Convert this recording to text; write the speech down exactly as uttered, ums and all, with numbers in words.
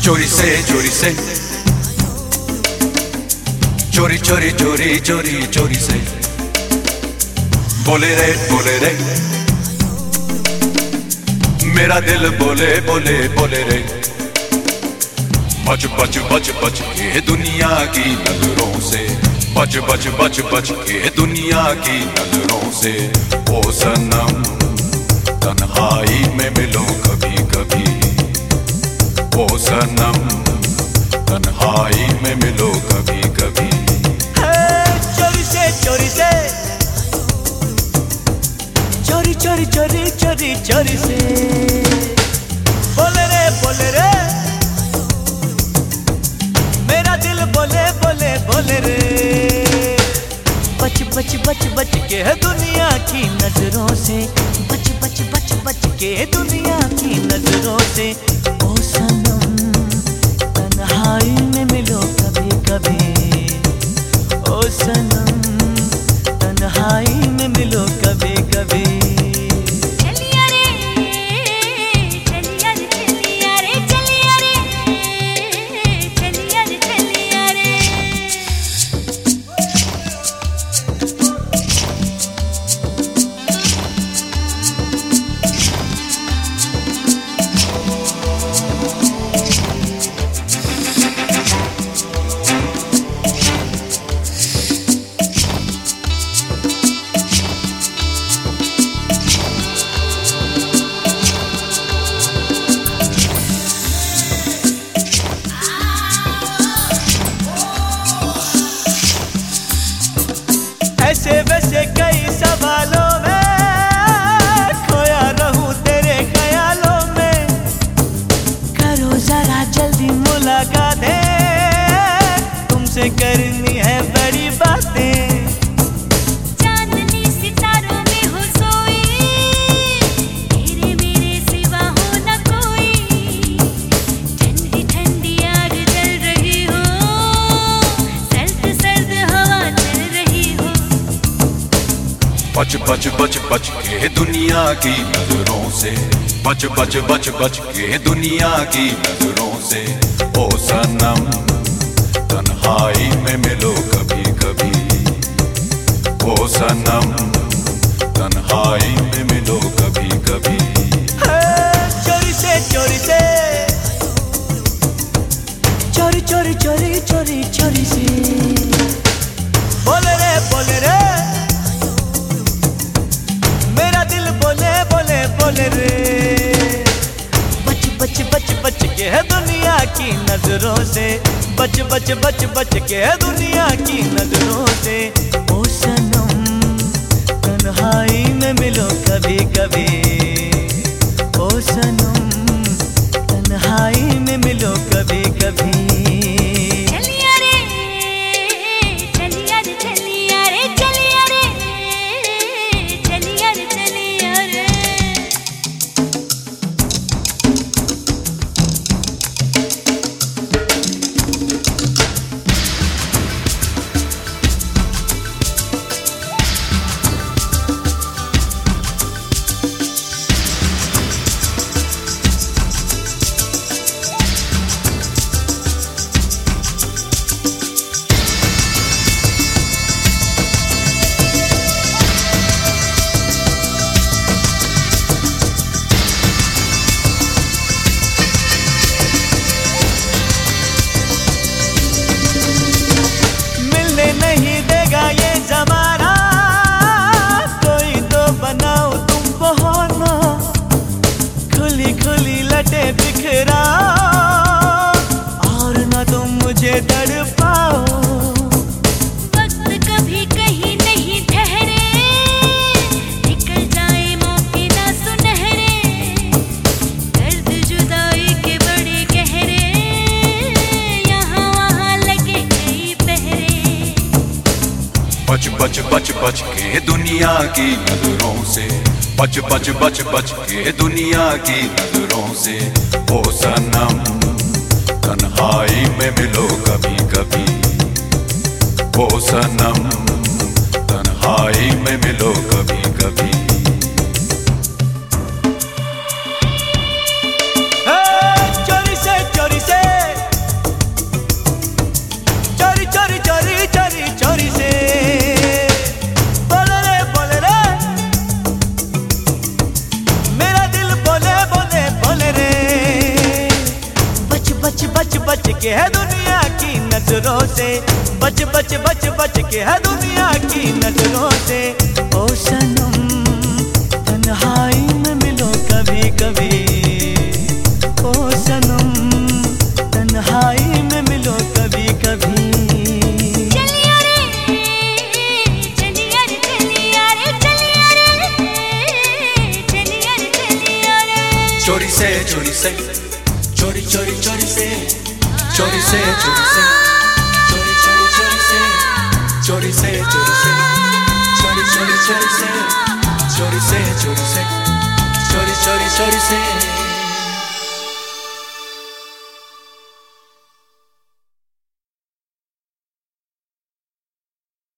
चोरी से चोरी से चोरी चोरी चोरी चोरी चोरी से बोले रे बोले रे मेरा दिल बोले बोले बोले रे बच बच बच बच के दुनिया की नजरों से बच बच बच बच के दुनिया की नजरों से ओ सनम तन्हाई में मिलो कभी कभी ओ सनम तन्हाई में मिलो कभी कभी। चोरी से चोरी से चोरी चोरी चोरी चोरी चोरी से बोले रे बोले रे मेरा दिल बोले बोले बोले रे बच बच बच बच के है दुनिया की नजरों से बच बच बच बच के दुनिया की नजरों से ओ सनम तन्हाई में मिलो कभी कभी ओ सनम तन्हाई में मिलो कभी कभी। ऐसे वैसे कई सवालों में खोया रहूं तेरे ख्यालों में करो जरा जल्दी मुलाकात तुमसे करनी है बड़ी बातें चांदनी सितारों में हो सोई तेरे मेरे सिवा हो न कोई ठंडी ठंडी आग जल रही हो सर्द सर्द हवा चल रही हो बच बच बच बच के दुनिया की नजरों से बच बच बच बच के दुनिया की नजरों से ओ सनम तन्हाई में मिलो कभी कभी ओ सनम तन्हाई में मिलो कभी कभी। चोरी से चोरी से चोरी चोरी चोरी चोरी चोरी से बोले रे बोले रे मेरा दिल बोले बोले बोले रे बच बच बच बच के है दुनिया की नजरों से बच बच बच बच के है दुनिया की नजरों से ओ सनम तन्हाई में मिलो कभी कभी ओ सनम तन्हाई में मिलो कभी कभी। नहीं देगा ये जमाना कोई तो बनाओ तुम बहाना खुली खुली लटे बिखरा और ना तुम मुझे तड़पाओ वक्त कभी कहीं नहीं ठहरे निकल जाए मौके ना सुनहरे दर्द जुदाई के बड़े गहरे यहाँ वहाँ लगे कई पहरे बच बच बच बच के दुनिया की नजरों से बच बच बच बच के दुनिया की नजरों से ओ सनम तन्हाई में मिलो कभी कभी ओ सनम तन्हाई में मिलो कभी कभी। चोरी से चोरी से बच बच बच के है दुनिया की नजरों से, बच बच बच बच के है दुनिया की नजरों से। ओ सनम तन्हाई में मिलो कभी कभी, ओ सनम तन्हाई में मिलो कभी कभी। चलिया रे चलिया रे चलिया रे चलिया रे चलिया रे चलिया रे। चोरी से चोरी से चोरी चोरी चोरी से चोरी से चोरी से चोरी चोरी चोरी से चोरी से चोरी से चोरी चोरी चोरी से चोरी से चोरी से चोरी चोरी चोरी से